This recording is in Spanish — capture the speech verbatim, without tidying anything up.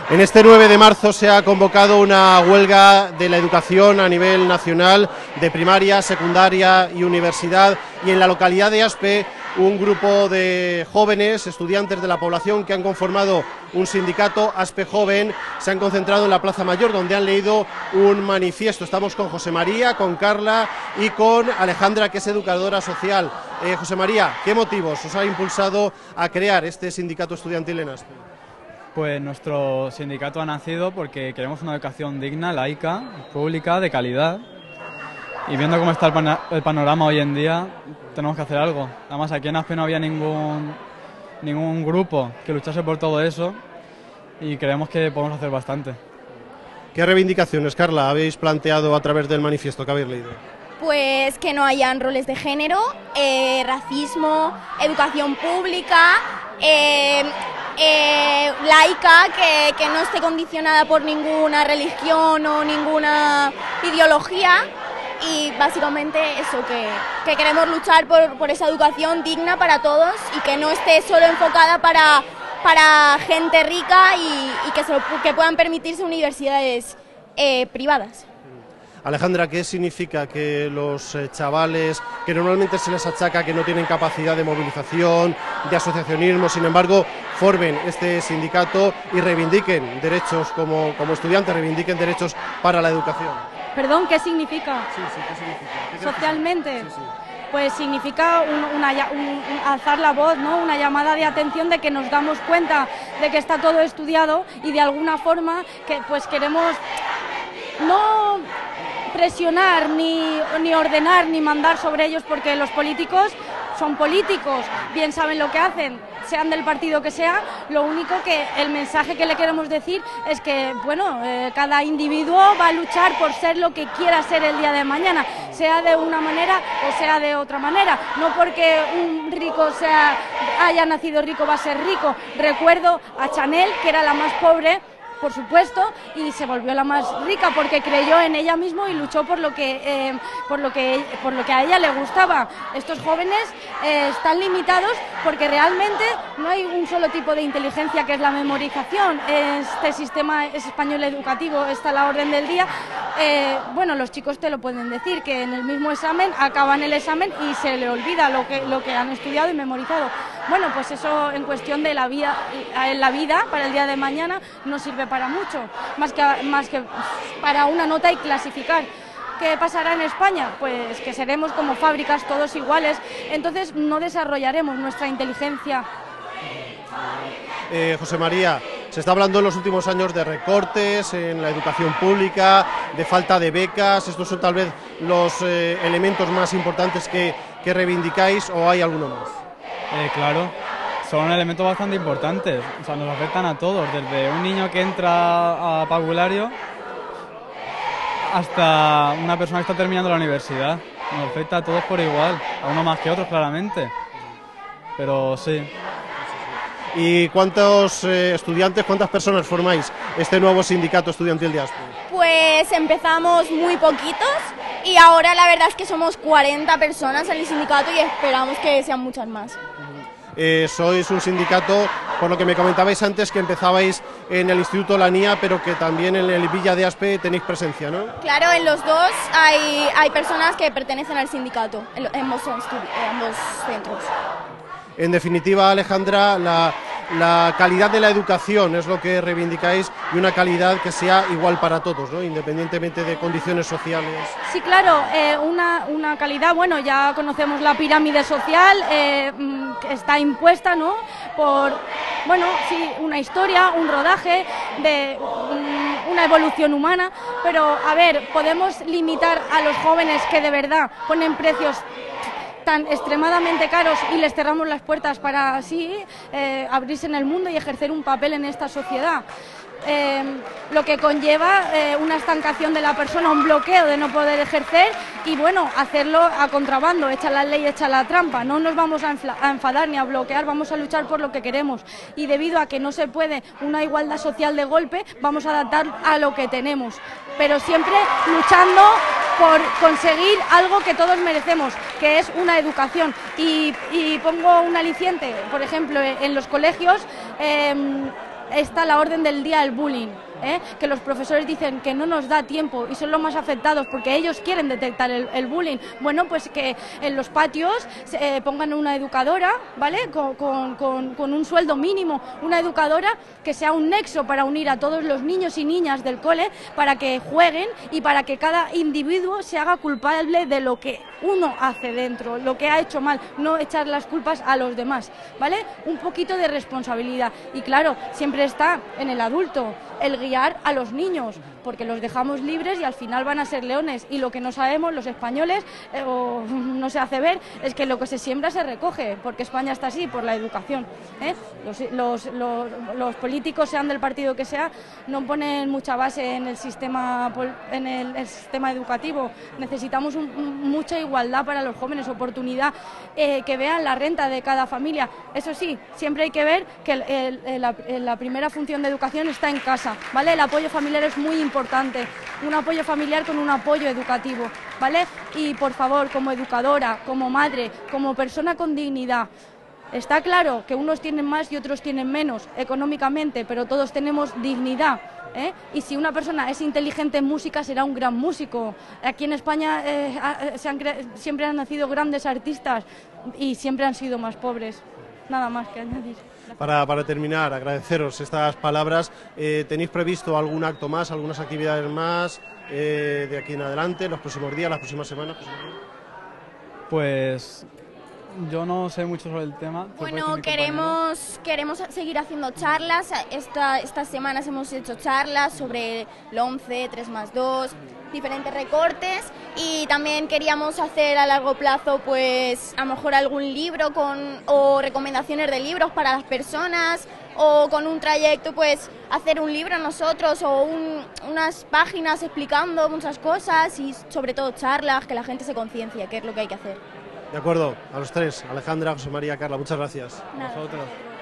En este nueve de marzo se ha convocado una huelga de la educación a nivel nacional, de primaria, secundaria y universidad, y en la localidad de Aspe un grupo de jóvenes, estudiantes de la población que han conformado un sindicato, Aspe Joven, se han concentrado en la Plaza Mayor, donde han leído un manifiesto. Estamos con José María, con Carla y con Alejandra, que es educadora social. Eh, José María, ¿qué motivos os ha impulsado a crear este sindicato estudiantil en Aspe? Pues nuestro sindicato ha nacido porque queremos una educación digna, laica, pública, de calidad. Y viendo cómo está el, pan el panorama hoy en día, tenemos que hacer algo. Además, aquí en Aspe no había ningún, ningún grupo que luchase por todo eso y creemos que podemos hacer bastante. ¿Qué reivindicaciones, Carla, habéis planteado a través del manifiesto que habéis leído? Pues que no hayan roles de género, eh, racismo, educación pública, eh, eh, laica, que, que no esté condicionada por ninguna religión o ninguna ideología. Y básicamente eso, que, que queremos luchar por, por esa educación digna para todos y que no esté solo enfocada para, para gente rica y, y que, se, que puedan permitirse universidades eh, privadas. Alejandra, ¿qué significa que los eh, chavales, que normalmente se les achaca que no tienen capacidad de movilización, de asociacionismo, sin embargo, formen este sindicato y reivindiquen derechos como, como estudiantes, reivindiquen derechos para la educación? Perdón, ¿qué significa? Sí, sí, ¿qué significa? ¿Qué Socialmente, sí, sí. Pues significa un, una, un, un alzar la voz, ¿no? Una llamada de atención de que nos damos cuenta de que está todo estudiado y de alguna forma que pues queremos no presionar, ni, ni ordenar, ni mandar sobre ellos, porque los políticos son políticos, bien saben lo que hacen, sean del partido que sea. Lo único que el mensaje que le queremos decir es que, bueno, eh, cada individuo va a luchar por ser lo que quiera ser el día de mañana, sea de una manera o sea de otra manera. No porque un rico sea, haya nacido rico va a ser rico. Recuerdo a Chanel, que era la más pobre, por supuesto, y se volvió la más rica porque creyó en ella misma y luchó por lo que eh, por lo que por lo que a ella le gustaba. Estos jóvenes eh, están limitados porque realmente no hay un solo tipo de inteligencia, que es la memorización. Este sistema español educativo está a la orden del día. Eh, bueno, los chicos te lo pueden decir, que en el mismo examen acaban el examen y se le olvida lo que lo que han estudiado y memorizado. Bueno, pues eso en cuestión de la vida, en la vida para el día de mañana no sirve para mucho, más que, más que para una nota y clasificar. ¿Qué pasará en España? Pues que seremos como fábricas todos iguales, entonces no desarrollaremos nuestra inteligencia. Eh, José María, se está hablando en los últimos años de recortes en la educación pública, de falta de becas. ¿Estos son tal vez los eh, elementos más importantes que, que reivindicáis o hay alguno más? Eh, claro, son elementos bastante importantes, o sea, nos afectan a todos, desde un niño que entra a parvulario hasta una persona que está terminando la universidad. Nos afecta a todos por igual, a unos más que otros claramente, pero sí. ¿Y cuántos eh, estudiantes, cuántas personas formáis este nuevo sindicato estudiantil de Aspe? Pues empezamos muy poquitos y ahora la verdad es que somos cuarenta personas en el sindicato y esperamos que sean muchas más. Eh, sois un sindicato, por lo que me comentabais antes, que empezabais en el Instituto La Nia, pero que también en el Villa de Aspe tenéis presencia, ¿no? Claro, en los dos hay, hay personas que pertenecen al sindicato, en, en, ambos, en ambos centros. En definitiva, Alejandra, la, la calidad de la educación es lo que reivindicáis, y una calidad que sea igual para todos, ¿no? Independientemente de condiciones sociales. Sí, claro, eh, una, una calidad, bueno, ya conocemos la pirámide social, eh, que está impuesta, ¿no? Por, bueno, sí, una historia, un rodaje, de um, una evolución humana, pero, a ver, podemos limitar a los jóvenes que de verdad ponen precios tan extremadamente caros y les cerramos las puertas para así eh, abrirse en el mundo y ejercer un papel en esta sociedad. Eh, lo que conlleva eh, una estancación de la persona, un bloqueo de no poder ejercer y bueno, hacerlo a contrabando, echa la ley, echa la trampa. No nos vamos a, a enfadar ni a bloquear, vamos a luchar por lo que queremos y debido a que no se puede una igualdad social de golpe, vamos a adaptar a lo que tenemos, pero siempre luchando por conseguir algo que todos merecemos, que es una educación. Y, y pongo un aliciente, por ejemplo, en los colegios, eh, está la orden del día el bullying, ¿eh? Que los profesores dicen que no nos da tiempo y son los más afectados porque ellos quieren detectar el, el bullying. Bueno, pues que en los patios eh, pongan una educadora, ¿vale? Con, con, con, con un sueldo mínimo, una educadora que sea un nexo para unir a todos los niños y niñas del cole, para que jueguen y para que cada individuo se haga culpable de lo que uno hace dentro, lo que ha hecho mal, no echar las culpas a los demás, ¿vale? Un poquito de responsabilidad. Y claro, siempre está en el adulto el guiar a los niños, porque los dejamos libres y al final van a ser leones. Y lo que no sabemos los españoles, eh, o no se hace ver, es que lo que se siembra se recoge, porque España está así, por la educación, ¿eh? Los, los, los, los políticos, sean del partido que sea, no ponen mucha base en el sistema, en el, el sistema educativo. Necesitamos un, un, mucha igualdad para los jóvenes, oportunidad, eh, que vean la renta de cada familia. Eso sí, siempre hay que ver que el, el, el, la, la primera función de educación está en casa, ¿vale? El apoyo familiar es muy importante, un apoyo familiar con un apoyo educativo, ¿vale? Y por favor, como educadora, como madre, como persona con dignidad, está claro que unos tienen más y otros tienen menos económicamente, pero todos tenemos dignidad, ¿eh? Y si una persona es inteligente en música, será un gran músico. Aquí en España eh, se han siempre han nacido grandes artistas y siempre han sido más pobres. Nada más que añadir. Para, para terminar, agradeceros estas palabras. Eh, ¿Tenéis previsto algún acto más, algunas actividades más eh, de aquí en adelante, los próximos días, las próximas semanas? Pues yo no sé mucho sobre el tema. Bueno, queremos, queremos seguir haciendo charlas. Esta, estas semanas hemos hecho charlas sobre el once, tres más dos, diferentes recortes, y también queríamos hacer a largo plazo, pues a lo mejor algún libro con, o recomendaciones de libros para las personas, o con un trayecto, pues hacer un libro nosotros o un, unas páginas explicando muchas cosas y sobre todo charlas, que la gente se conciencie qué es lo que hay que hacer. De acuerdo, a los tres, Alejandra, José María, Carla, muchas gracias. Nosotros.